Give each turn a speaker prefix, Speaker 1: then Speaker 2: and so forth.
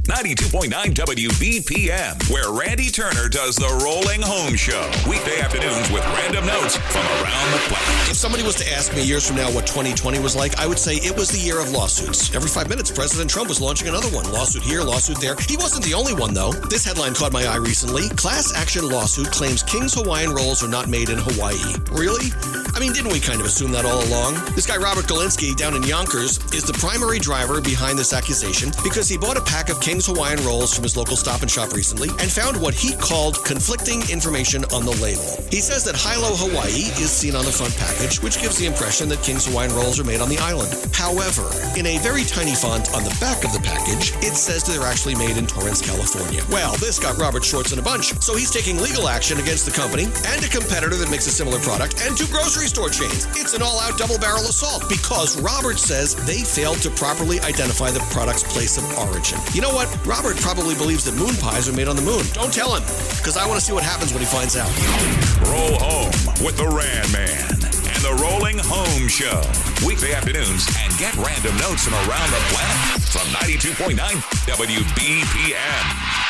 Speaker 1: 92.9 WBPM, where Randy Turner does the Rolling Home Show. Weekday afternoons with random notes from around the planet.
Speaker 2: If somebody was to ask me years from now what 2020 was like, I would say it was the year of lawsuits. Every 5 minutes, President Trump was launching another one. Lawsuit here, lawsuit there. He wasn't the only one, though. This headline caught my eye recently. Class action lawsuit claims King's Hawaiian rolls are not made in Hawaii. Really? I mean, didn't we kind of assume that all along? This guy, Robert Galinsky, down in Yonkers, is the primary driver behind this accusation because he bought a pack of King's Hawaiian rolls from his local Stop and Shop recently and found what he called conflicting information on the label. He says that Hilo, Hawaii is seen on the front package, which gives the impression that King's Hawaiian rolls are made on the island. However, in a very tiny font on the back of the package, it says that they're actually made in Torrance, California. Well, this got Robert Schwartz in a bunch, so he's taking legal action against the company and a competitor that makes a similar product and two grocery store chains. It's an all-out double-barrel assault because Robert says they failed to properly identify the product's place of origin. You know what? Robert probably believes that moon pies are made on the moon. Don't tell him, because I want to see what happens when he finds out.
Speaker 1: Roll home with the Ran Man and the Rolling Home Show. Weekday afternoons, and get random notes from around the planet from 92.9 WBPM.